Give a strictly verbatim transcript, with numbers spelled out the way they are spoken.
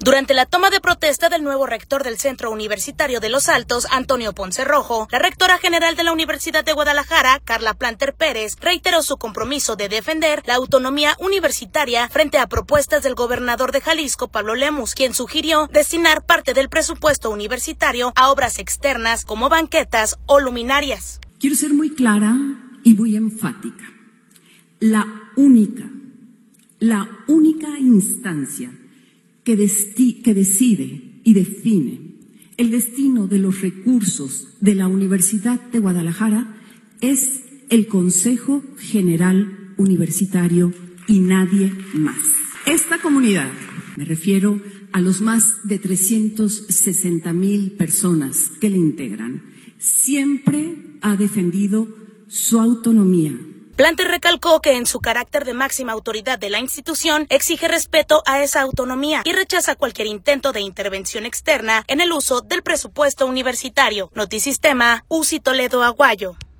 Durante la toma de protesta del nuevo rector del Centro Universitario de Los Altos, Antonio Ponce Rojo, la rectora general de la Universidad de Guadalajara, Carla Planter Pérez, reiteró su compromiso de defender la autonomía universitaria frente a propuestas del gobernador de Jalisco, Pablo Lemus, quien sugirió destinar parte del presupuesto universitario a obras externas como banquetas o luminarias. Quiero ser muy clara y muy enfática. La única, la única instancia que, desti- que decide y define el destino de los recursos de la Universidad de Guadalajara es el Consejo General Universitario y nadie más. Esta comunidad, me refiero a los más de trescientas sesenta mil personas que la integran, siempre ha defendido su autonomía. Planter recalcó que en su carácter de máxima autoridad de la institución exige respeto a esa autonomía y rechaza cualquier intento de intervención externa en el uso del presupuesto universitario. Notisistema, Uzi Toledo Aguayo.